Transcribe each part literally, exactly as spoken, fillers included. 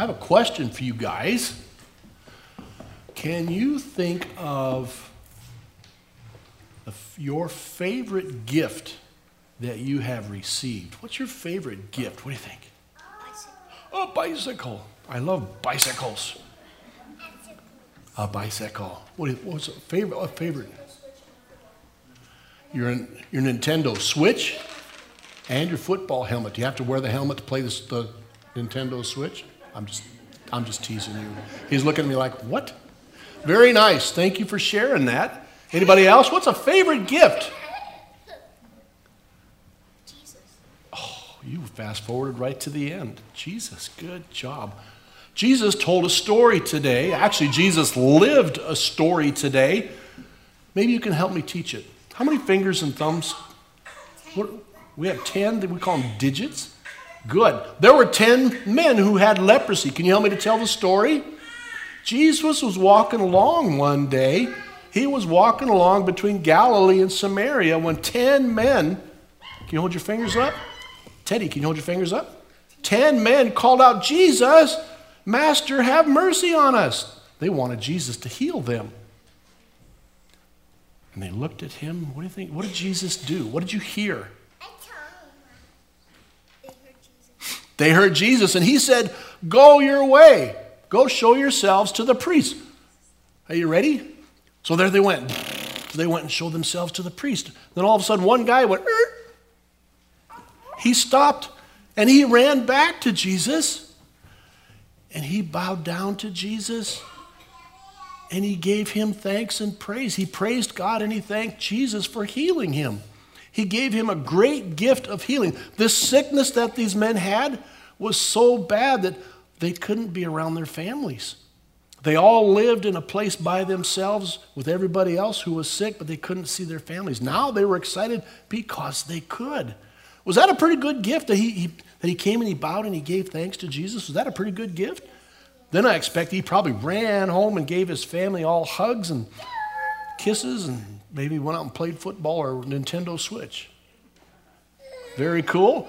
have a question for you guys. Can you think of the, your favorite gift that you have received? What's your favorite gift? What do you think? Bicycle. A bicycle. I love bicycles. A bicycle. What is, what's a favorite? A favorite? Your your Nintendo Switch and your football helmet. Do you have to wear the helmet to play this, the Nintendo Switch? I'm just I'm just teasing you. He's looking at me like, what? Very nice. Thank you for sharing that. Anybody else? What's a favorite gift? Jesus. Oh, you fast forwarded right to the end. Jesus, good job. Jesus told a story today. Actually, Jesus lived a story today. Maybe you can help me teach it. How many fingers and thumbs? What, we have ten. We call them digits. Good. There were ten men who had leprosy. Can you help me to tell the story? Jesus was walking along one day. He was walking along between Galilee and Samaria when ten men, can you hold your fingers up? Teddy, can you hold your fingers up? Ten men called out, Jesus, Master, have mercy on us. They wanted Jesus to heal them. And they looked at him. What do you think? What did Jesus do? What did you hear? I told him. They heard Jesus. They heard Jesus, and he said, go your way. Go show yourselves to the priest. Are you ready? So there they went. So they went and showed themselves to the priest. Then all of a sudden, one guy went, er. He stopped, and he ran back to Jesus. And he bowed down to Jesus, and he gave him thanks and praise. He praised God, and he thanked Jesus for healing him. He gave him a great gift of healing. This sickness that these men had was so bad that they couldn't be around their families. They all lived in a place by themselves with everybody else who was sick, but they couldn't see their families. Now they were excited because they could. Was that a pretty good gift that he, he, that he came and he bowed and he gave thanks to Jesus? Was that a pretty good gift? Then I expect he probably ran home and gave his family all hugs and kisses and maybe went out and played football or Nintendo Switch. Very cool.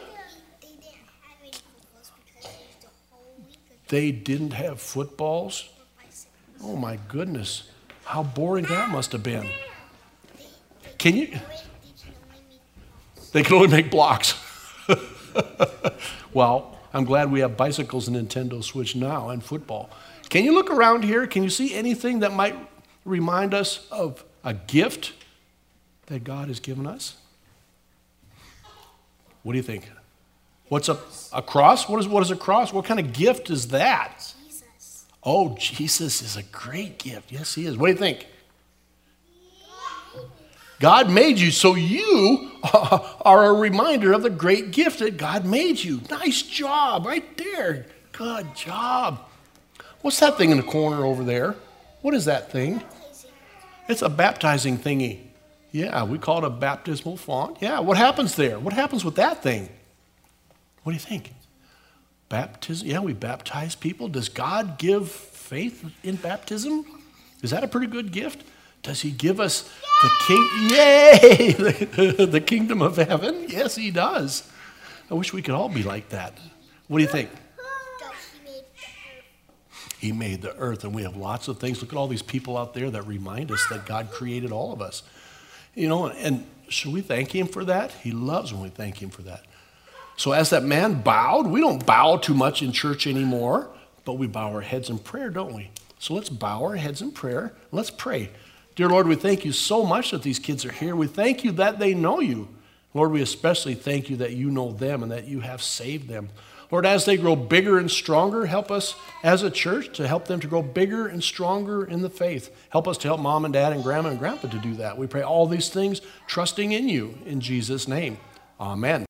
They didn't have footballs? Oh my goodness. How boring that must have been. Can you? They can only make blocks. Well, I'm glad we have bicycles and Nintendo Switch now and football. Can you look around here? Can you see anything that might remind us of a gift that God has given us? What do you think? What's a, a cross? What is, what is a cross? What kind of gift is that? Jesus. Oh, Jesus is a great gift. Yes, he is. What do you think? God made you, so you are a reminder of the great gift that God made you. Nice job right there. Good job. What's that thing in the corner over there? What is that thing? It's a baptizing thingy. Yeah, we call it a baptismal font. Yeah, what happens there? What happens with that thing? What do you think? Baptism? Yeah, we baptize people. Does God give faith in baptism? Is that a pretty good gift? Does he give us the king? Yay! The, the kingdom of heaven? Yes, he does. I wish we could all be like that. What do you think? He made the earth, and we have lots of things. Look at all these people out there that remind us that God created all of us. You know, and should we thank him for that? He loves when we thank him for that. So as that man bowed, we don't bow too much in church anymore, but we bow our heads in prayer, don't we? So let's bow our heads in prayer. Let's pray. Dear Lord, we thank you so much that these kids are here. We thank you that they know you. Lord, we especially thank you that you know them and that you have saved them. Lord, as they grow bigger and stronger, help us as a church to help them to grow bigger and stronger in the faith. Help us to help mom and dad and grandma and grandpa to do that. We pray all these things trusting in you in Jesus' name. Amen.